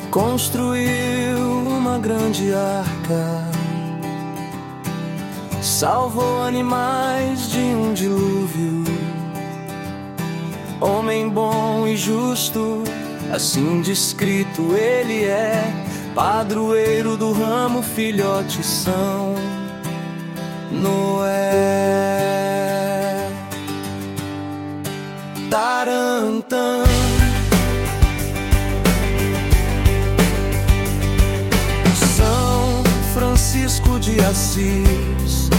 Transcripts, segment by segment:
Construiu uma grande arca, salvou animais de um dilúvio. Homem bom e justo, assim descrito ele é. Padroeiro do ramo, filhotes são Noé. Tarantã. São Francisco de Assis,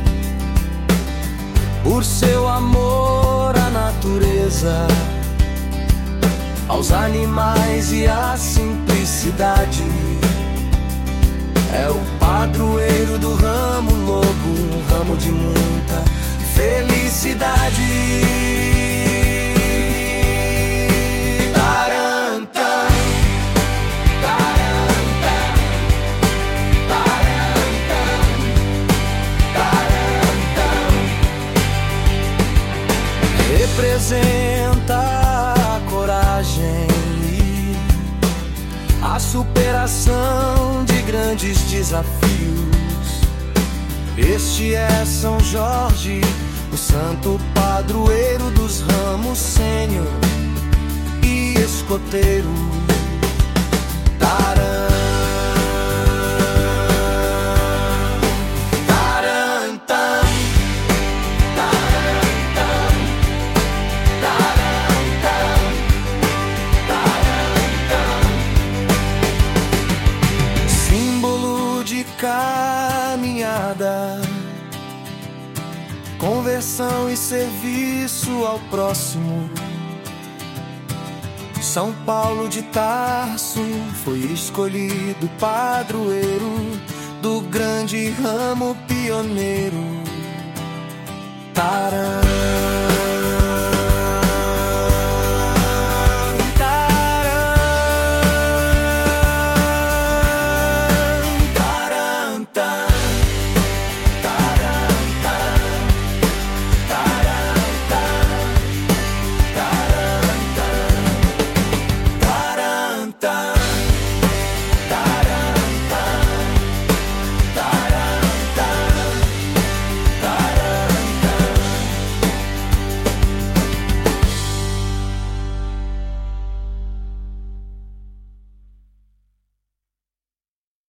por seu amor à natureza, aos animais e à simplicidade. É o padroeiro do ramo lobo, um ramo de muita felicidade. Tarantã, tarantã, tarantã, tarantã. Representa a coragem e a superação de grandes desafios. Este é São Jorge, o santo padroeiro dos ramos sênior e escoteiro. Tarantã, tarantã, tarantã, tarantã, tarantã. Símbolo de caminhada, conversão e serviço ao próximo. São Paulo de Tarso foi escolhido padroeiro do grande ramo pioneiro. Tarantã.